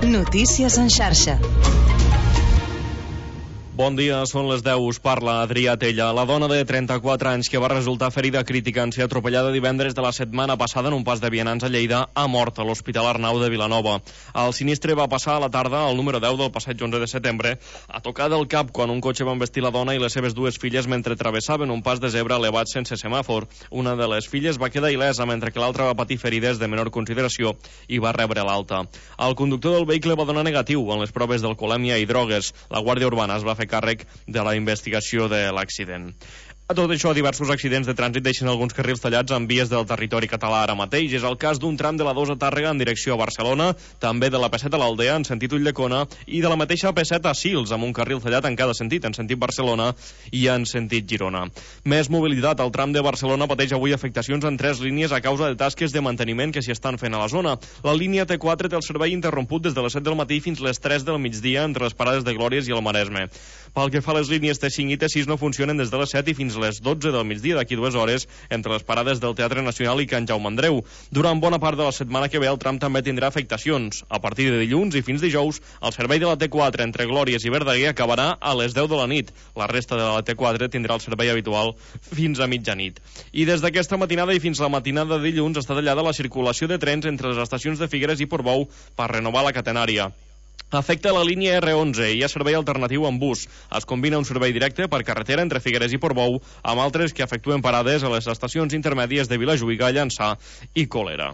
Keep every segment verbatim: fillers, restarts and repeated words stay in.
Notícies en xarxa. Bon dia, són les deu, us parla Adrià Tella. La dona de trenta-quatre anys que va resultar ferida crítica en ser atropellada divendres de la setmana passada en un pas de vianants a Lleida ha mort a l'Hospital Arnau de Vilanova. El sinistre va passar a la tarda al número deu del passeig onze de setembre a tocar del cap quan un cotxe va embestir la dona i les seves dues filles mentre travessaven un pas de zebra elevat sense semàfor. Una de les filles va quedar il·lesa mentre que l'altra va patir ferides de menor consideració i va rebre l'alta. El conductor del vehicle va donar negatiu en les proves d'alcoholèmia i drogues. La Guàrdia Urbana es va fer càrrec de la investigació de l'accident. A tot això, diversos accidents de trànsit deixen alguns carrils tallats en vies del territori català ara mateix. És el cas d'un tram de la dos a Tàrrega en direcció a Barcelona, també de la P set a l'Aldea en sentit Ulldecona i de la mateixa P set a Sils, amb un carril tallat en cada sentit, en sentit Barcelona i en sentit Girona. Més mobilitat. El tram de Barcelona pateix avui afectacions en tres línies a causa de tasques de manteniment que s'hi estan fent a la zona. La línia T quatre té el servei interromput des de les set del matí fins les tres del migdia entre les parades de Glòries i el Maresme. Pel que fa a les línies T cinc i T sis no funcionen des de les set i fins les dotze del migdia d'aquí dues hores entre les parades del Teatre Nacional i Can Jaume Andreu. Durant bona part de la setmana que ve el tram també tindrà afectacions. A partir de dilluns i fins dijous, el servei de la T quatre entre Glòries i Verdaguer acabarà a les deu de la nit. La resta de la T quatre tindrà el servei habitual fins a mitjanit. I des d'aquesta matinada i fins la matinada de dilluns està tallada la circulació de trens entre les estacions de Figueres i Portbou per renovar la catenària. Afecta la línia R onze i hi ha servei alternatiu en bus. Es combina un servei directe per carretera entre Figueres i Portbou amb altres que efectuen parades a les estacions intermèdies de Vilajuïga, Llançà i Colera.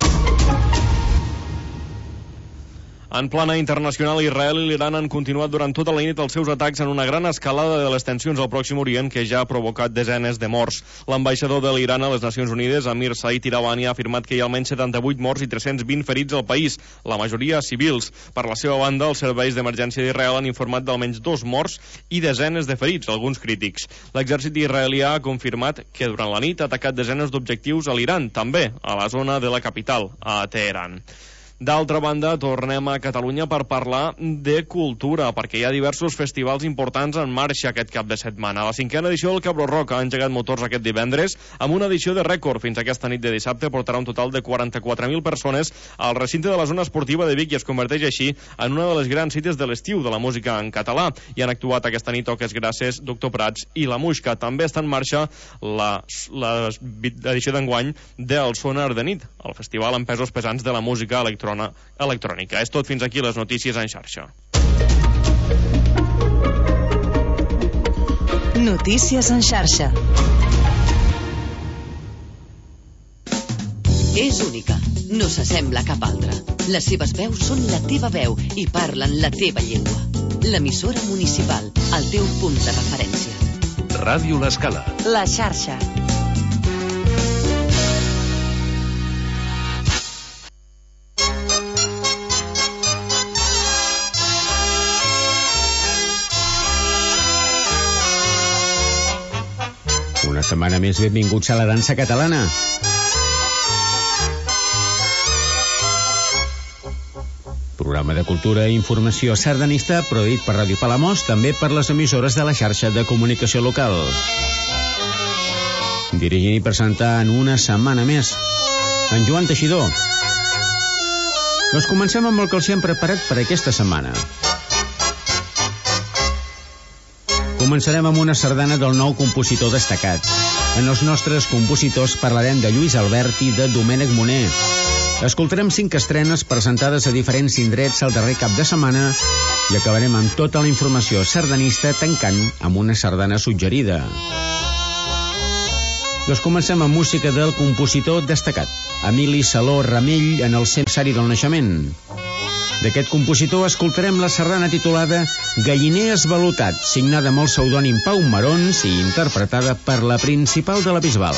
En plana internacional, Israel i l'Iran han continuat durant tota la nit els seus atacs en una gran escalada de les tensions al Pròxim Orient que ja ha provocat desenes de morts. L'ambaixador de l'Iran a les Nacions Unides, Amir Said Iravani, ha afirmat que hi ha almenys setanta-vuit morts i tres-cents vint ferits al país, la majoria civils. Per la seva banda, els serveis d'emergència d'Israel han informat d'almenys dos morts i desenes de ferits, alguns crítics. L'exèrcit israelià ha confirmat que durant la nit ha atacat desenes d'objectius a l'Iran, també a la zona de la capital, a Teheran. D'altra banda, tornem a Catalunya per parlar de cultura, perquè hi ha diversos festivals importants en marxa aquest cap de setmana. La cinquena edició del Cabró Rock ha engegat motors aquest divendres amb una edició de rècord. Fins aquesta nit de dissabte portarà un total de quaranta-quatre mil persones al recinte de la zona esportiva de Vic i es converteix així en una de les grans cites de l'estiu de la música en català. Hi han actuat aquesta nit Toques Grasses, Doctor Prats i La Muixca. També està en marxa l'edició d'enguany del Sonar de Nit, el festival amb pesos pesants de la música electrònica electrònica. És tot, fins aquí les notícies en xarxa. Notícies en xarxa. És única, no s'assembla a cap altra. Les seves veus són la teva veu i parlen la teva llengua. L'emissora municipal, el teu punt de referència. Ràdio L'Escala. La xarxa. Una setmana més, benvinguts a la dansa catalana. Programa de cultura i informació sardanista produït per Ràdio Palamós, també per les emissores de la xarxa de comunicació local. Dirigint i presentant una setmana més en Joan Teixidor. Doncs comencem amb el que els hem preparat per aquesta setmana. Començarem amb una sardana del nou compositor destacat. En els nostres compositors parlarem de Lluís Albert i de Domènec Moner. Escoltarem cinc estrenes presentades a diferents indrets el darrer cap de setmana i acabarem amb tota la informació sardanista tancant amb una sardana suggerida. Doncs comencem amb música del compositor destacat, Emili Saló Ramell, en el seu aniversari del naixement. D'aquest compositor escoltarem la sardana titulada Galliner esvalotat, signada amb el pseudònim Pau Marons i interpretada per la Principal de la Bisbal.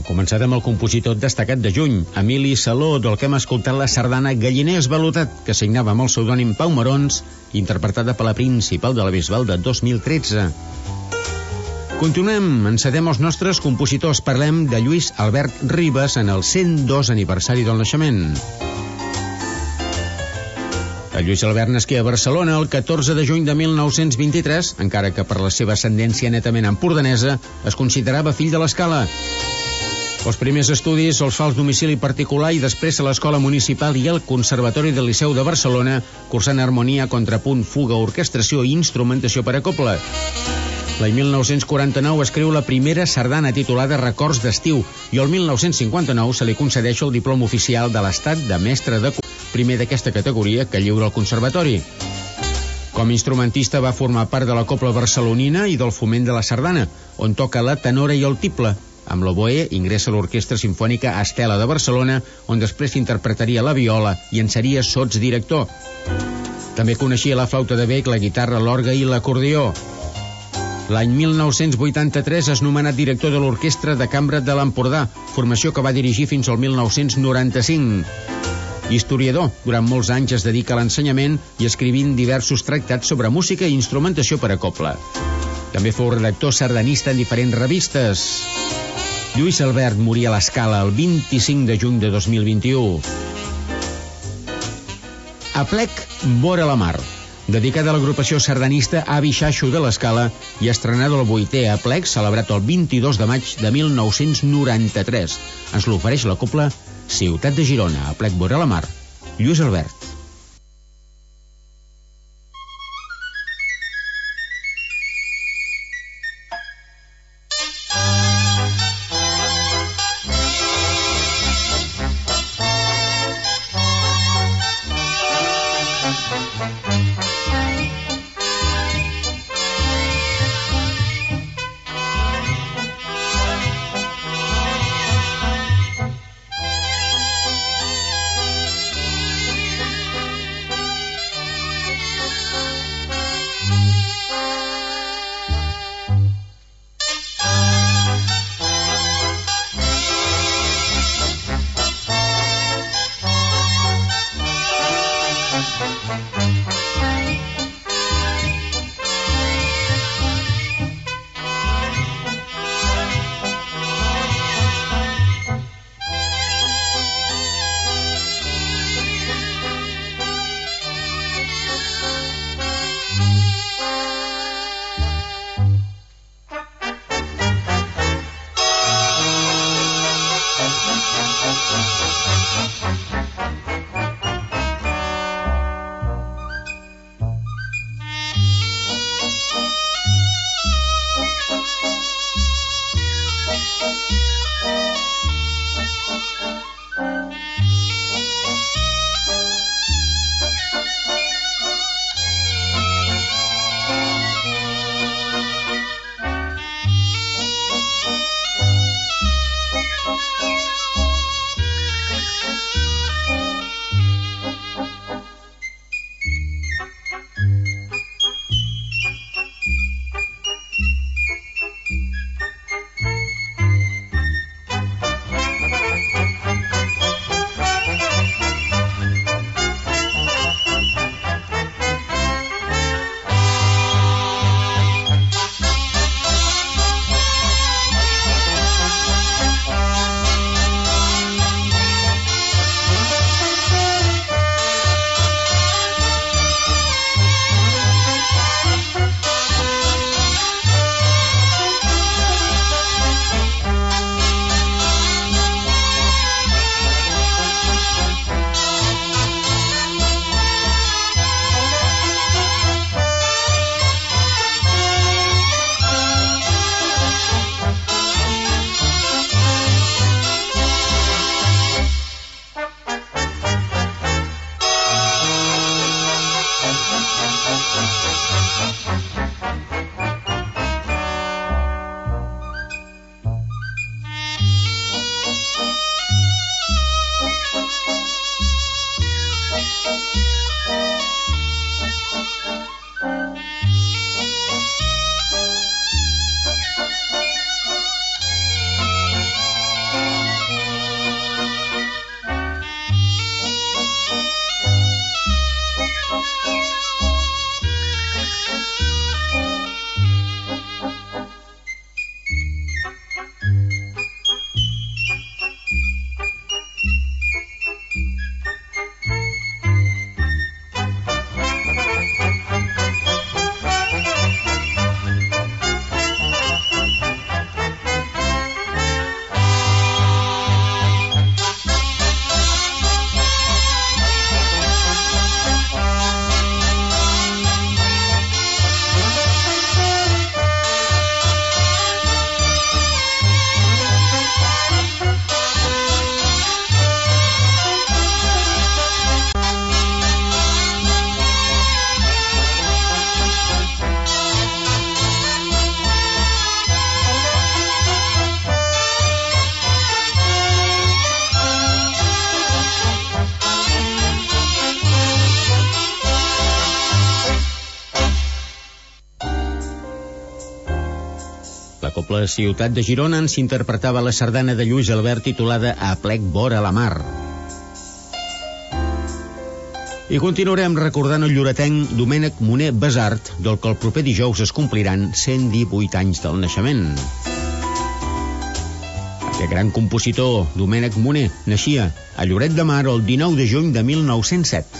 Començarem amb el compositor destacat de juny, Emili Saló, del que hem escoltat la sardana Galliner esvalotat, que signava amb el pseudònim Pau Marons, interpretada per la principal de la Bisbal de dos mil tretze. Continuem, encedem els nostres compositors. Parlem de Lluís Albert Ribas en el cent dos aniversari del naixement. El Lluís Albert nasqué a Barcelona el catorze de juny de mil nou-cents vint-i-tres, encara que per la seva ascendència netament empordanesa es considerava fill de l'Escala. Els primers estudis els fa al domicili particular i després a l'Escola Municipal i al Conservatori del Liceu de Barcelona, cursant harmonia, contrapunt, fuga, orquestració i instrumentació per a cobla. L'any mil nou-cents quaranta-nou escriu la primera sardana titulada Records d'estiu i el mil nou-cents cinquanta-nou se li concedeix el diploma oficial de l'Estat de mestre de cobla, primer d'aquesta categoria que lliura el Conservatori. Com a instrumentista va formar part de la cobla barcelonina i del Foment de la Sardana, on toca la tenora i el tible. Amb l'oboè ingressa a l'Orquestra Simfònica Estela de Barcelona, on després interpretaria la viola i en seria sotsdirector. També coneixia la flauta de bec, la guitarra, l'orgue i l'acordió. L'any mil nou-cents vuitanta-tres és nomenat director de l'Orquestra de Cambra de l'Empordà, formació que va dirigir fins al mil nou-cents noranta-cinc. Historiador, durant molts anys es dedica a l'ensenyament i escrivint diversos tractats sobre música i instrumentació per a cobla. També fou redactor sardanista en diferents revistes. Lluís Albert morí a l'Escala el vint-i-cinc de juny de dos mil vint-i-u. Aplec, vora la mar, dedicada a l'agrupació sardanista Avi Xaxo de l'Escala i estrenada el vuitè aplec celebrat el vint-i-dos de maig de mil nou-cents noranta-tres. Ens l'ofereix la cobla Ciutat de Girona, Aplec, vora la mar, Lluís Albert. noble ciutat de Girona ens interpretava la sardana de Lluís Albert titulada A plec vora la mar. I continuarem recordant el lloretenc Domènec Moner Besart, del que el proper dijous es compliran cent divuit anys del naixement. Aquest gran compositor, Domènec Moner, naixia a Lloret de Mar el dinou de juny de mil nou-cents set.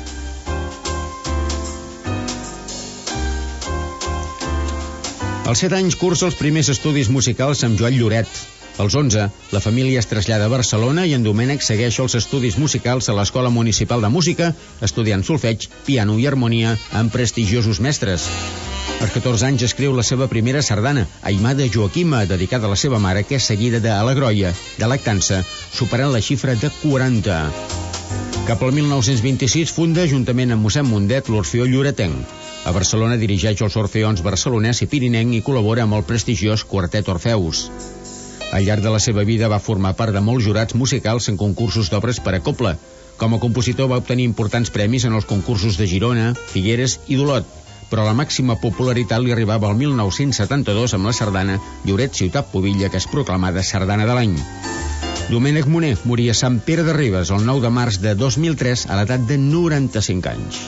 Als set anys cursa els primers estudis musicals amb Joan Lloret. Als onze, la família es trasllada a Barcelona i en Domènec segueix els estudis musicals a l'Escola Municipal de Música, estudiant solfeig, piano i harmonia amb prestigiosos mestres. Als catorze anys escriu la seva primera sardana, Aimada Joaquima, dedicada a la seva mare, que és seguida d'Alegroia, de lactança, superant la xifra de quaranta. Cap al mil nou-cents vint-i-sis funda, juntament amb mossèn Mundet, l'Orfeó Lloretenc. A Barcelona dirigeix els Orfeons Barcelonès i Pirinenc i col·labora amb el prestigiós Quartet Orfeus. Al llarg de la seva vida va formar part de molts jurats musicals en concursos d'obres per a cobla. Com a compositor va obtenir importants premis en els concursos de Girona, Figueres i d'Olot, però la màxima popularitat li arribava al mil nou-cents setanta-dos amb la sardana Lloret Ciutat Pubilla, que és proclamada Sardana de l'any. Domènec Moner moria a Sant Pere de Ribes el nou de març de dos mil tres a l'edat de noranta-cinc anys.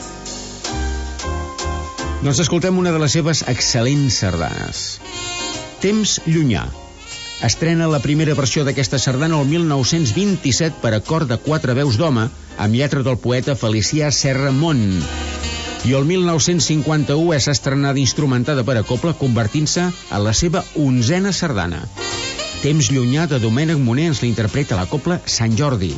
Doncs escoltem una de les seves excel·lents sardanes. Temps llunyà. Estrena la primera versió d'aquesta sardana el mil nou-cents vint-i-set per a cor de quatre veus d'home, amb lletra del poeta Felicià Serra Mont. I el mil nou-cents cinquanta-u és estrenada instrumentada per a cobla, convertint-se en la seva onzena sardana. Temps llunyà de Domènec Moner ens l'interpreta la cobla Sant Jordi.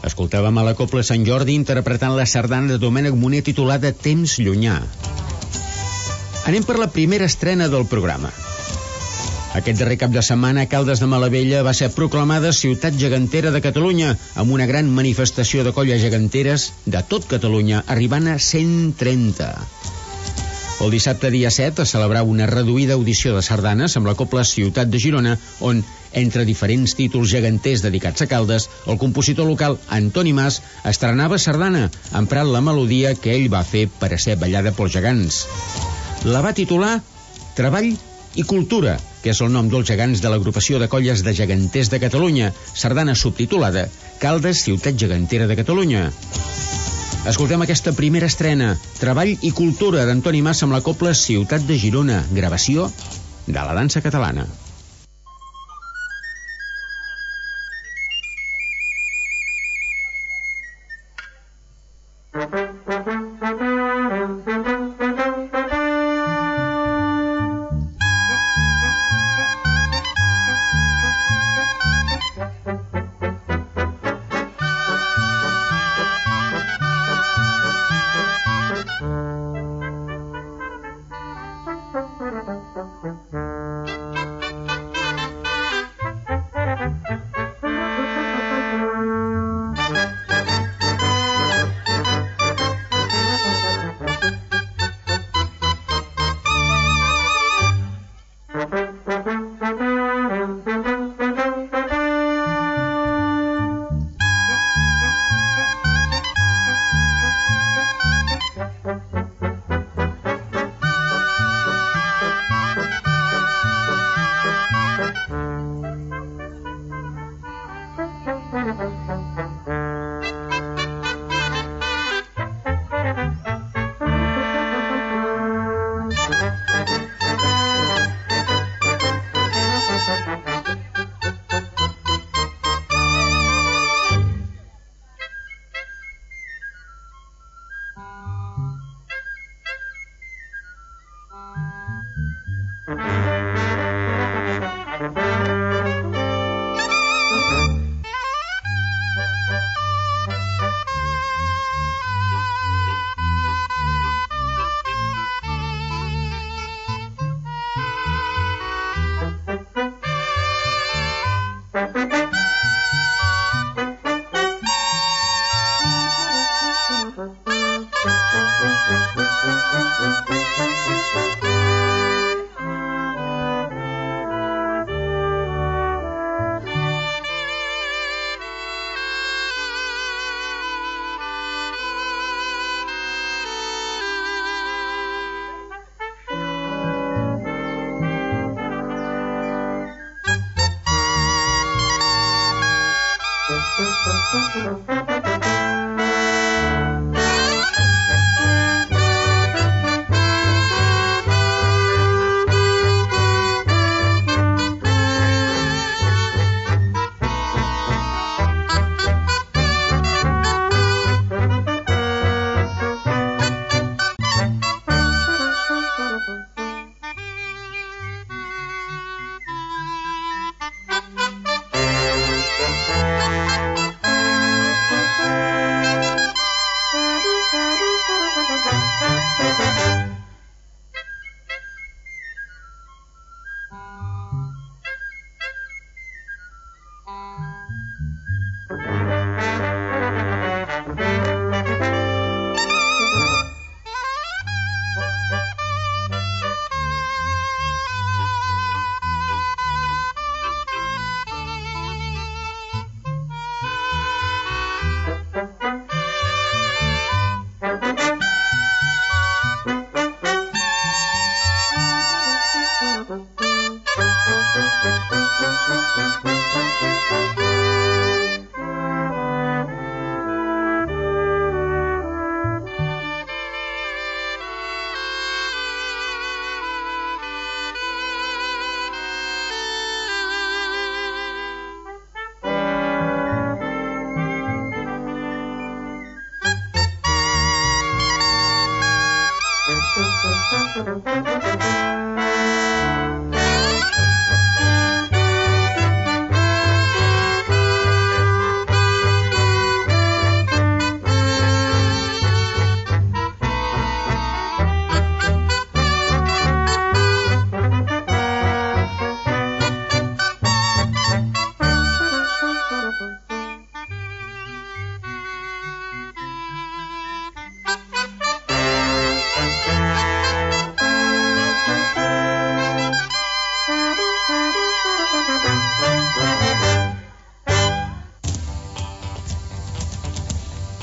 Escoltàvem a la Cobla Sant Jordi interpretant la sardana de Domènec Moner titulada Temps llunyà. Anem per la primera estrena del programa. Aquest darrer cap de setmana, Caldes de Malavella va ser proclamada Ciutat Gegantera de Catalunya, amb una gran manifestació de colles geganteres de tot Catalunya, arribant a cent trenta. El dissabte dia set es celebrava una reduïda audició de sardanes amb la Cobla Ciutat de Girona, on, entre diferents títols geganters dedicats a Caldes, el compositor local Antoni Mas estrenava sardana, emprant la melodia que ell va fer per a ser ballada pels gegants. La va titular Treball i Cultura, que és el nom dels gegants de l'agrupació de colles de geganters de Catalunya, sardana subtitulada Caldes Ciutat Gegantera de Catalunya. Escoltem aquesta primera estrena, Treball i Cultura, d'Antoni Mas amb la Cobla Ciutat de Girona, gravació de la dansa catalana.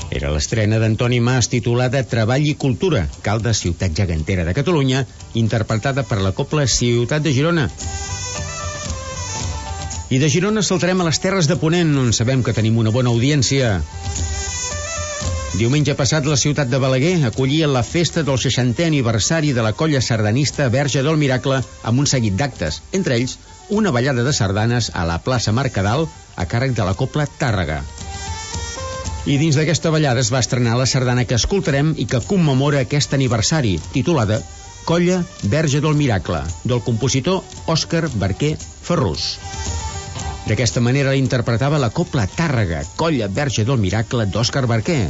Era l'estrena d'Antoni Mas titulada Treball i Cultura, Caldes, ciutat gegantera de Catalunya, interpretada per la Cobla Ciutat de Girona. I de Girona saltarem a les Terres de Ponent, on sabem que tenim una bona audiència. Diumenge passat, la ciutat de Balaguer acollia la festa del seixantè aniversari de la colla sardanista Verge del Miracle amb un seguit d'actes, entre ells una ballada de sardanes a la plaça Mercadal a càrrec de la Cobla Tàrrega. I dins d'aquesta ballada es va estrenar la sardana que escoltarem i que commemora aquest aniversari, titulada Colla Verge del Miracle, del compositor Òscar Barquer Ferrús. D'aquesta manera la interpretava la Cobla Tàrrega, Colla Verge del Miracle d'Òscar Barquer.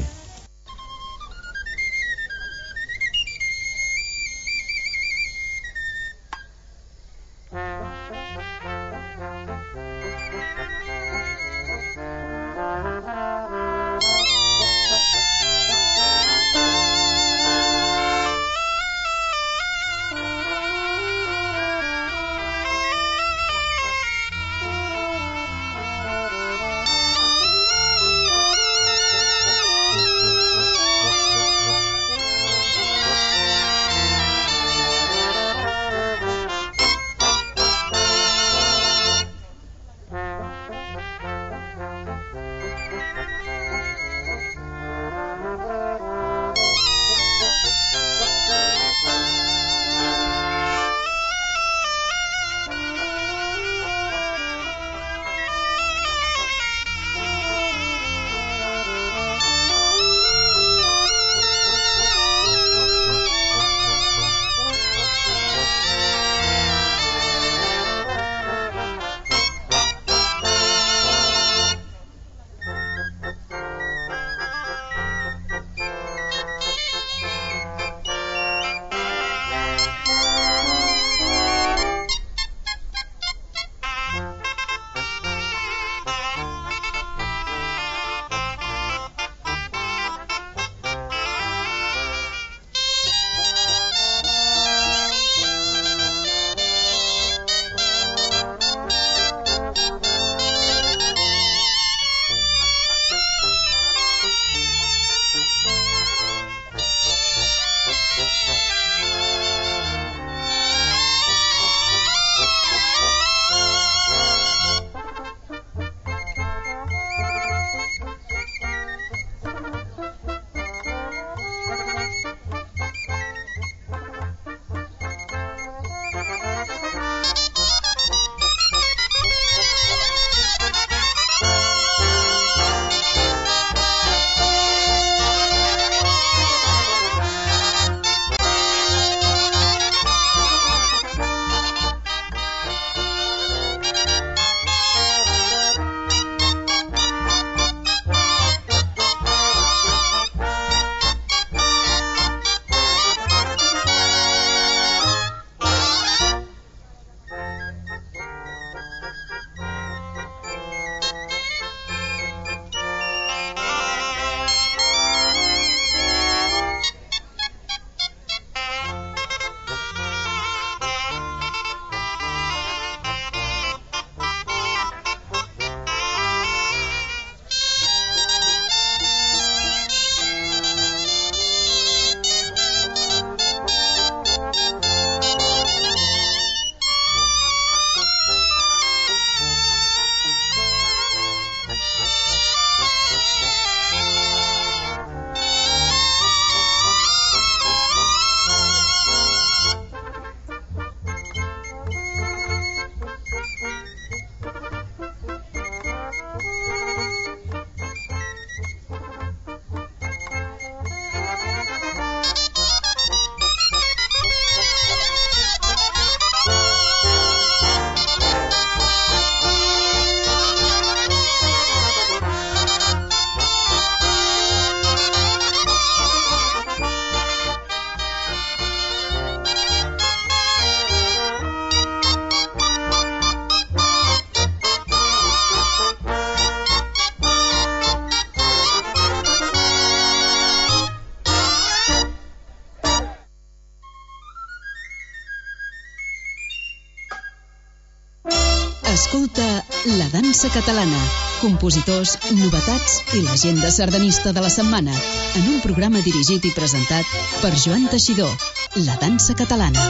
Escolta La Dansa Catalana compositors, novetats i l'agenda sardanista de la setmana, en un programa dirigit i presentat per Joan Teixidor, La dansa catalana.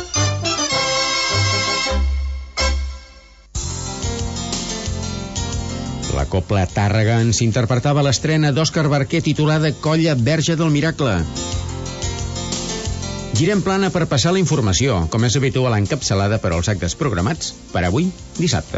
La Copla Tàrrega ens interpretava l'estrena d'Òscar Barquer titulada Colla Verge del Miracle. Girem plana per passar la informació, com és habitual encapçalada per als actes programats per avui, dissabte.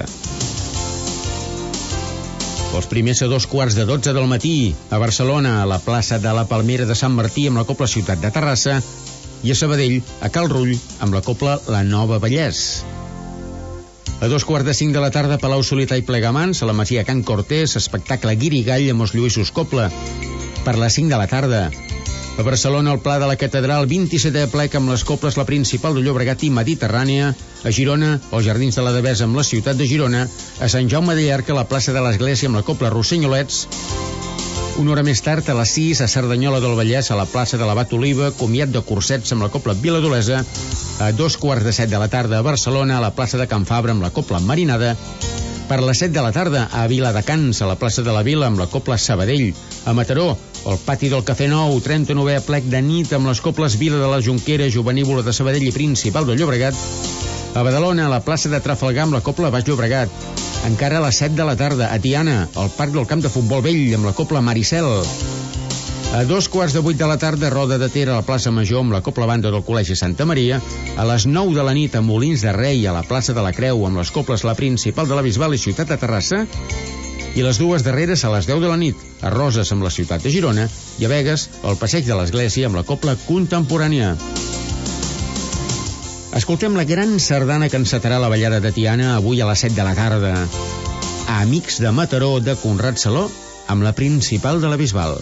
Els primers a dos quarts de dotze del matí, a Barcelona, a la plaça de la Palmera de Sant Martí amb la Copla Ciutat de Terrassa, i a Sabadell, a Cal Rull, amb la Copla La Nova Vallès. A dos quarts de cinc de la tarda, Palau Solità i Plegamans, a la Masia Can Cortés, espectacle Guirigall amb els Lluïsos Copla. Per les cinc de la tarda, a Barcelona, al Pla de la Catedral, vint-i-setè plec amb les coples La Principal de Llobregat i Mediterrània. A Girona, als Jardins de la Devesa amb la ciutat de Girona. A Sant Jaume de Llierca, a la plaça de l'Església amb la Copla Rossinyolets. Una hora més tard, a les sis, a Cerdanyola del Vallès, a la plaça de l'Abat Oliva, comiat de cursets amb la Copla Viladolesa. A dos quarts de set de la tarda, a Barcelona, a la plaça de Can Fabra amb la Copla Marinada. Per les set de la tarda, a Viladecans, a la plaça de la Vila amb la Copla Sabadell. A Mataró, al pati del Cafè Nou, trenta-novè plec de nit amb les coples Vila de la Jonquera, Jovenívola de Sabadell i Principal de Llobregat. A Badalona, a la plaça de Trafalgar amb la Copla Baix Llobregat. Encara a les set de la tarda, a Tiana, al Parc del Camp de Futbol Vell amb la Copla Maricel. A dos quarts de vuit de la tarda, Roda de Ter a la plaça Major amb la Copla Banda del Col·legi Santa Maria. A les nou de la nit, a Molins de Rei, a la plaça de la Creu amb les coples La Principal de la Bisbal i Ciutat de Terrassa. I les dues darreres a les deu de la nit, a Roses amb la ciutat de Girona i a Begues, al Passeig de l'Església amb la Copla Contemporània. Escoltem la gran sardana que encetarà la ballada de Tiana avui a les set de la tarda. A Amics de Mataró, de Conrad Saló, amb La Principal de la Bisbal.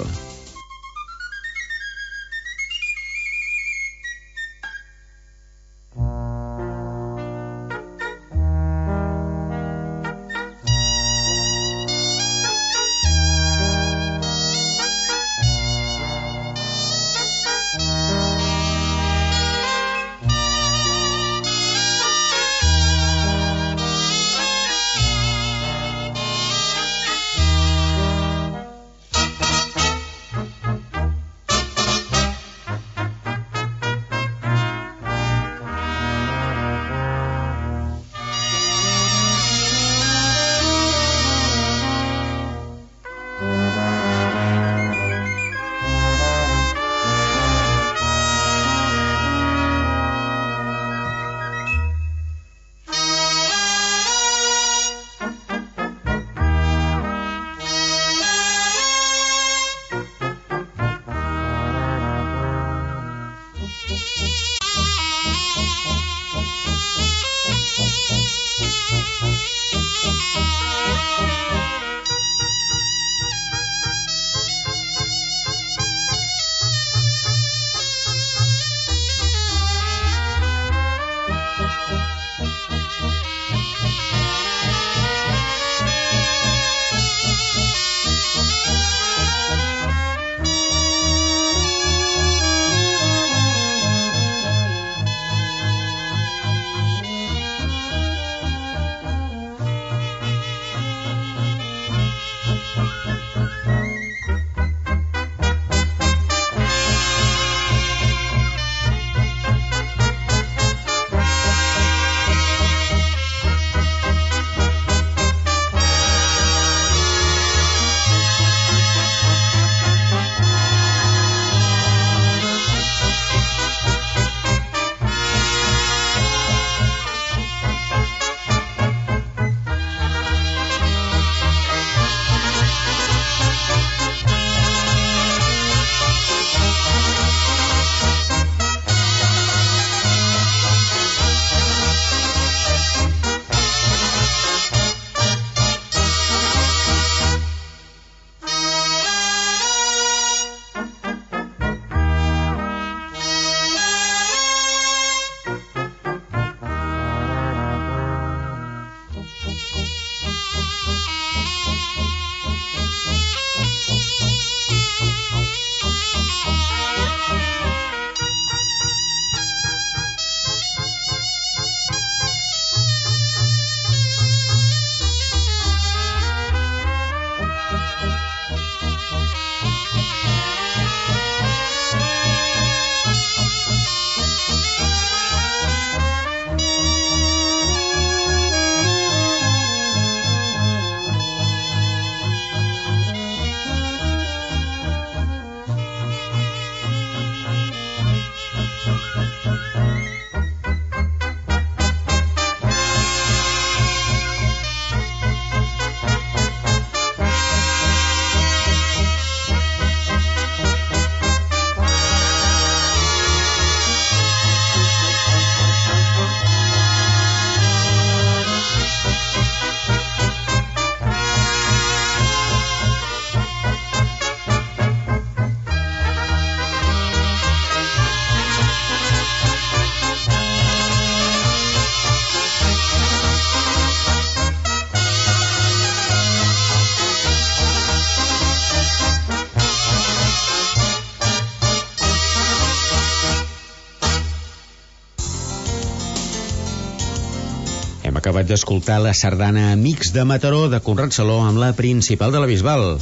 Acabat d'escoltar la sardana Amics de Mataró de Conrad Saló amb la principal de la Bisbal.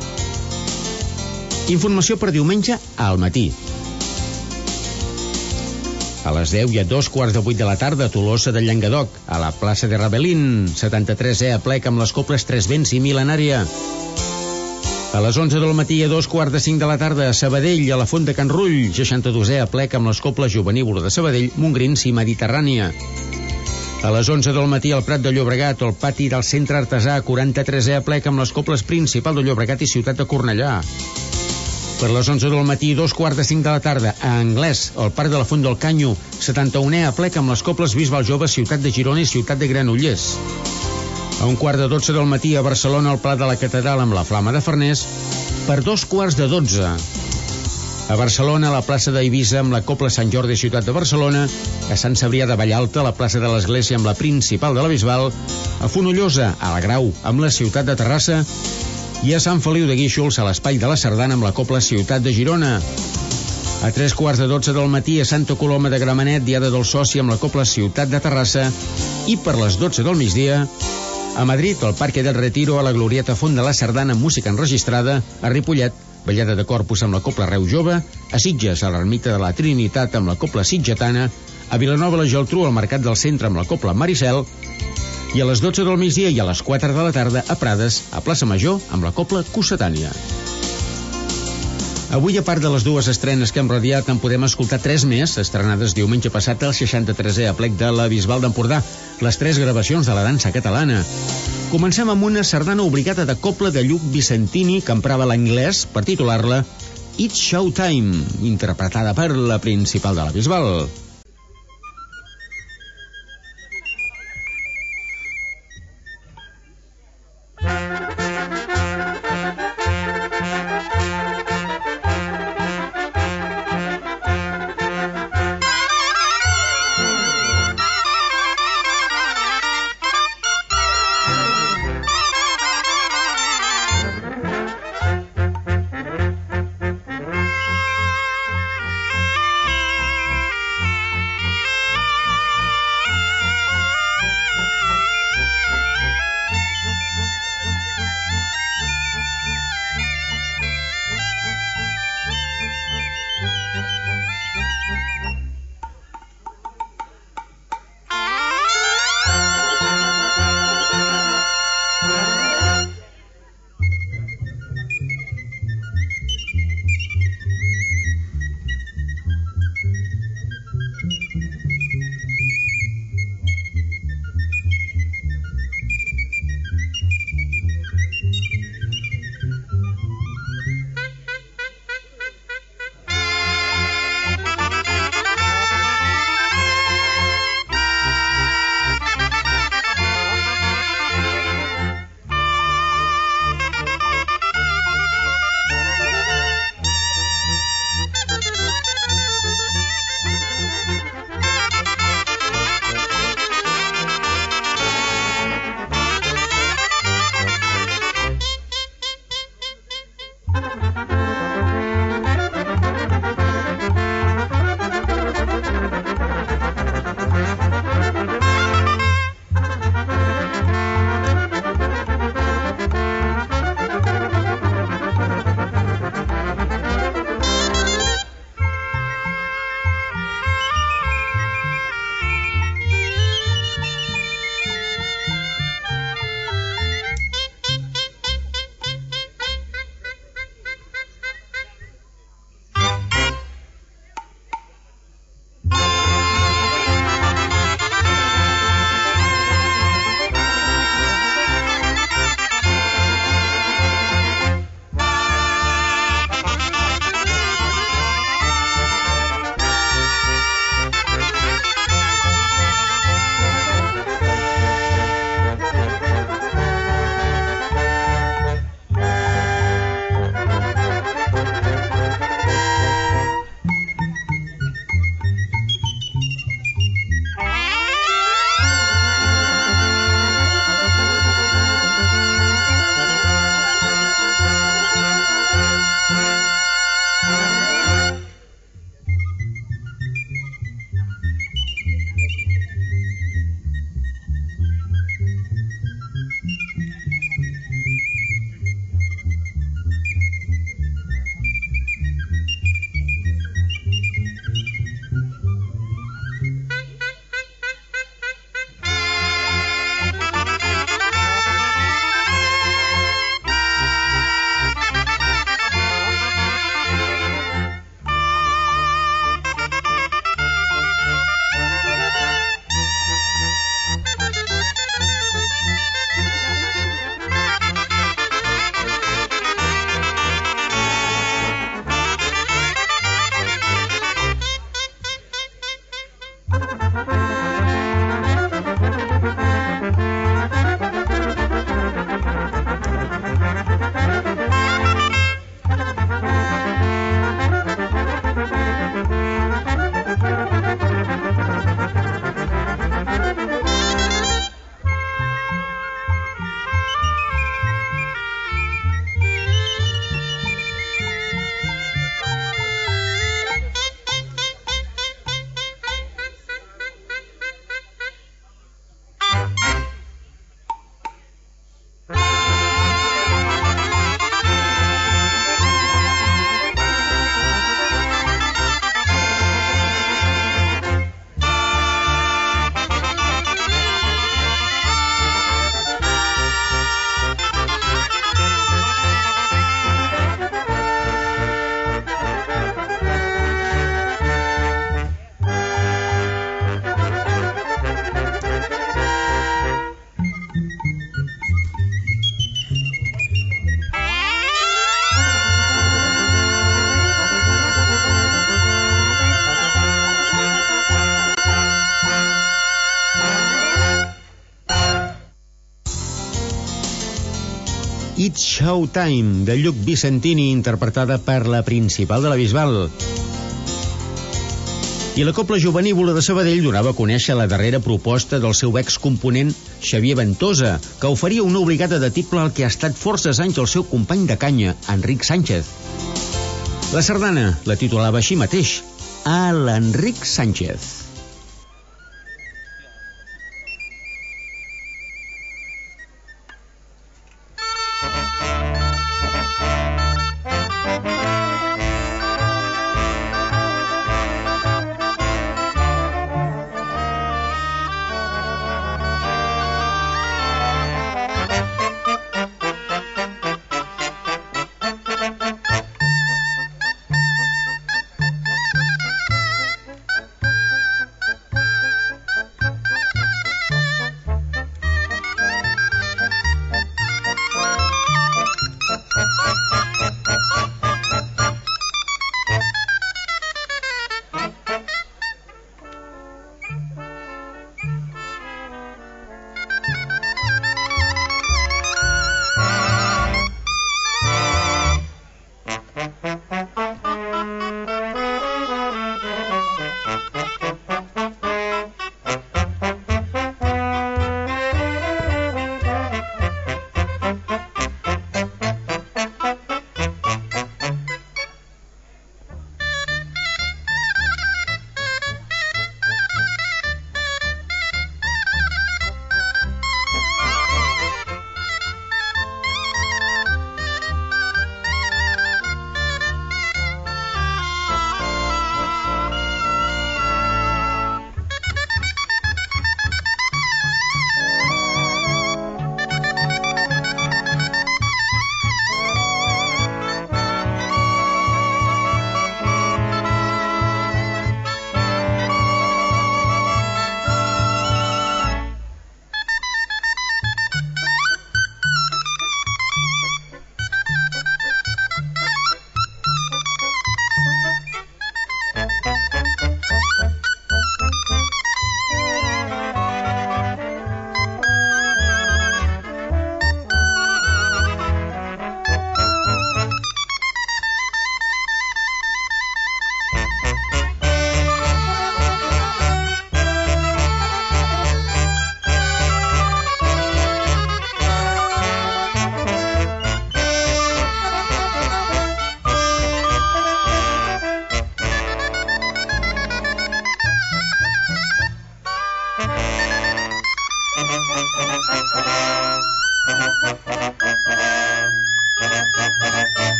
Informació per diumenge al matí. A les deu i a dos quarts de vuit de la tarda a Tolosa de Llenguadoc, a la plaça de Rabelín, setanta-tres E a plec amb les coples Tres Vents i Mil·lenària. A les onze del matí a dos quarts de cinc de la tarda a Sabadell, a la Font de Can Rull, seixanta-dos E a plec amb les coples Jovenívola de Sabadell, Montgrins i Mediterrània. A les onze del matí al Prat de Llobregat, al pati del Centre Artesà, quaranta-tres E a plec amb les coples Principal de Llobregat i Ciutat de Cornellà. Per les onze del matí, dos quarts de cinc de la tarda, a Anglès, al Parc de la Font del Canyo, setanta-un E a plec amb les coples Bisbal Jove, Ciutat de Girona i Ciutat de Granollers. A un quart de dotze del matí, a Barcelona, al Pla de la Catedral amb la Flama de Farners, per dos quarts de dotze. A Barcelona, a la plaça d'Eivissa, amb la Copla Sant Jordi, Ciutat de Barcelona, a Sant Cebrià de Vallalta, a la plaça de l'Església, amb la Principal de la Bisbal, a Fonollosa, a la Grau, amb la Ciutat de Terrassa, i a Sant Feliu de Guíxols, a l'Espai de la Sardana, amb la Copla Ciutat de Girona. A tres quarts de dotze del matí, a Santa Coloma de Gramenet, Diada del Soci, amb la Copla Ciutat de Terrassa, i per les dotze del migdia, a Madrid, al Parque del Retiro, a la Glorieta Font de la Sardana, amb música enregistrada, a Ripollet, ballada de Corpus amb la Copla Reu Jove, a Sitges, a l'Ermita de la Trinitat amb la Copla Sitgetana, a Vilanova la Geltrú, al Mercat del Centre amb la Copla Maricel, i a les dotze del migdia i a les quatre de la tarda a Prades, a Plaça Major, amb la Copla Cossetània. Avui, a part de les dues estrenes que hem radiat, en podem escoltar tres més, estrenades diumenge passat al seixanta-tres E a plec de la Bisbal d'Empordà, les tres gravacions de la dansa catalana. Comencem amb una sardana obligada de copla de Lluc Vicentini, que emprava l'anglès per titular-la It's Showtime, interpretada per la Principal de la Bisbal. It's Showtime, de Lluc Vicentini, interpretada per la Principal de la Bisbal. I la Cobla Jovenívola de Sabadell donava a conèixer la darrera proposta del seu excomponent Xavier Ventosa, que oferia una obligada de tiple al que ha estat forces anys el seu company de canya, Enric Sánchez. La sardana la titulava així mateix, a l'Enric Sánchez.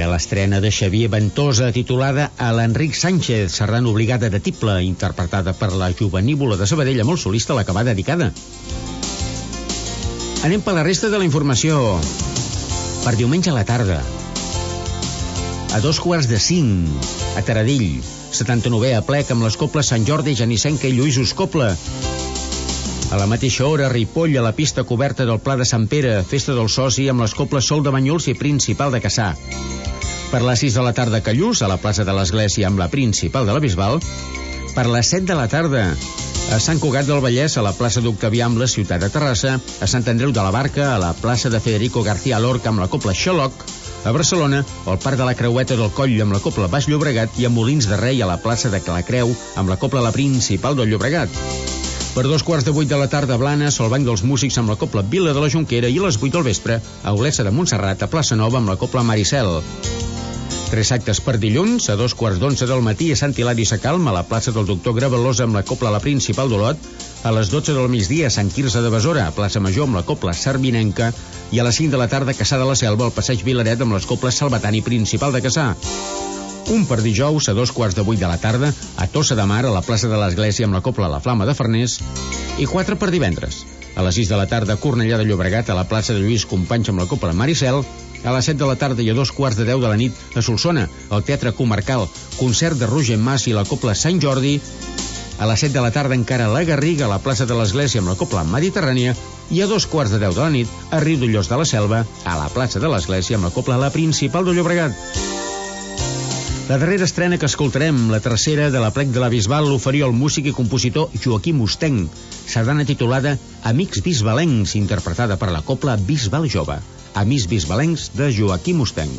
l'estrena de Xavier Ventosa, titulada A l'Enric Sánchez, sardana obligada de tible, interpretada per la Jovenívola de Sabadell amb el solista a la que va dedicada. Anem per la resta de la informació. Per diumenge a la tarda, a dos quarts de cinc, a Taradell, setanta-novè aplec amb les coples Sant Jordi, Genissenca i Lluïsos Copla. A la mateixa hora, a Ripoll, a la pista coberta del Pla de Sant Pere, festa del soci amb les coples Sol de Banyuls i Principal de Cassà. Per les sis de la tarda a Callús, a la plaça de l'Església amb la Principal de la Bisbal. Per les set de la tarda a Sant Cugat del Vallès, a la plaça d'Octavià amb la ciutat de Terrassa. A Sant Andreu de la Barca, a la plaça de Federico García Lorca amb la copla Xaloc. A Barcelona, al Parc de la Creueta del Coll amb la copla Baix Llobregat i a Molins de Rei a la plaça de la Creu amb la copla La Principal del Llobregat. Per dos quarts de vuit de la tarda a Blanes, al Banc dels Músics amb la copla Vila de la Jonquera i a les vuit del vespre a Olesa de Montserrat, a Plaça Nova amb la copla Maricel. Tres actes per dilluns, a dos quarts d'onze del matí a Sant Hilari Sacalm, a la plaça del Doctor Gravalosa amb la copla La Principal d'Olot, a les dotze del migdia a Sant Quirze de Besora, a Plaça Major amb la copla Sardinenca i a les cinc de la tarda a Cassà de la Selva, al passeig Vilaret amb les coples Salvatani Principal de Cassà. Un per dijous, a dos quarts de vuit de la tarda, a Tossa de Mar, a la plaça de l'Església amb la copla La Flama de Farners, i quatre per divendres. A les sis de la tarda, a Cornellà de Llobregat, a la plaça de Lluís Companys amb la copla Maricel, a les set de la tarda i a dos quarts de deu de la nit, a Solsona, al Teatre Comarcal, concert de Roger Mas i la copla Sant Jordi, a les set de la tarda encara a la Garriga, a la plaça de l'Església amb la copla Mediterrània, i a dos quarts de deu de la nit, a Riudollós de la Selva, a la plaça de l'Església amb la copla La Principal de Llobregat. La darrera estrena que escoltarem, la tercera de l'Aplec de la Bisbal, l'oferia el músic i compositor Joaquim Ostenc, sardana titulada Amics Bisbalencs, interpretada per la copla Bisbal Jove. Amics Bisbalencs de Joaquim Ostenc.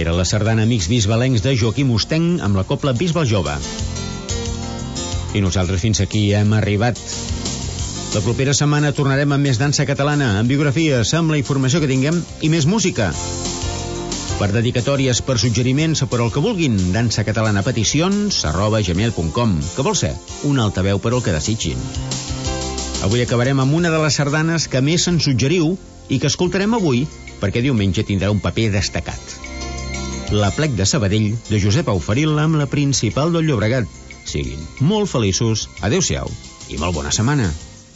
Era la sardana Amics Bisbalencs de Joaquim Ostenc amb la cobla Bisbal Jove. I nosaltres fins aquí hem arribat. La propera setmana tornarem amb més dansa catalana, amb biografies, amb la informació que tinguem i més música. Per dedicatòries, per suggeriments o per el que vulguin, dansa catalana peticions arroba gmail punt com. Que vol ser? Un altaveu per al que desitgin. Avui acabarem amb una de les sardanes que més ens suggeriu i que escoltarem avui perquè diumenge tindrà un paper destacat. La Plec de Sabadell, de Josep Auferil, amb la Principal del Llobregat. Siguin molt feliços, adeu-siau i molt bona setmana.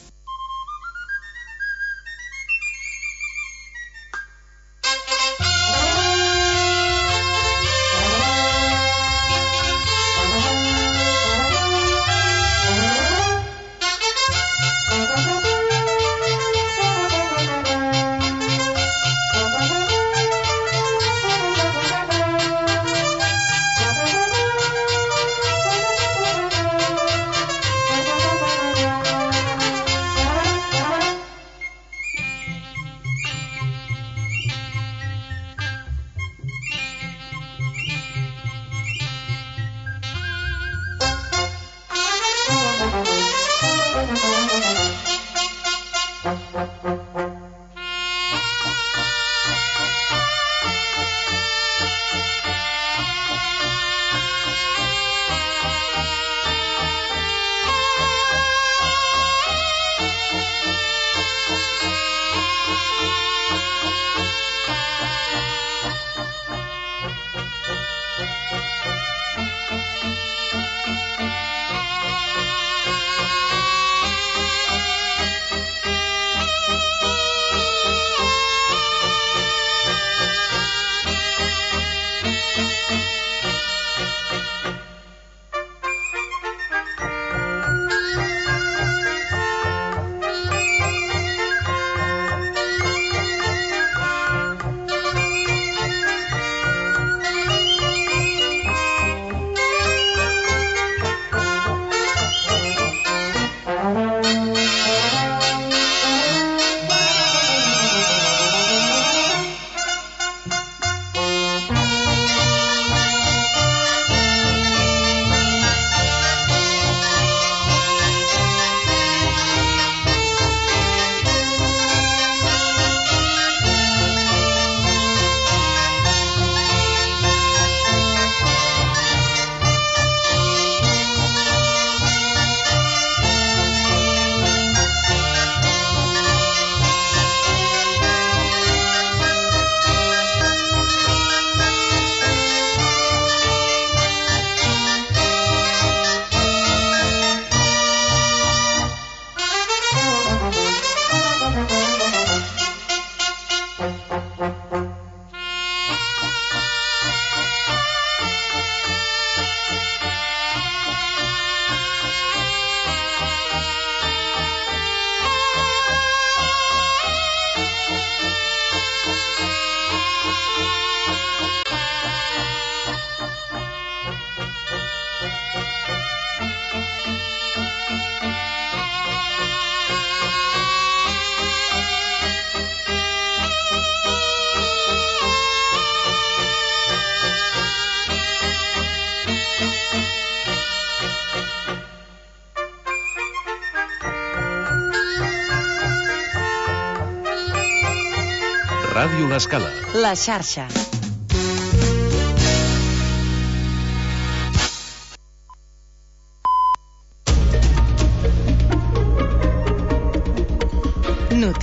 Ràdio L'Escala. La xarxa.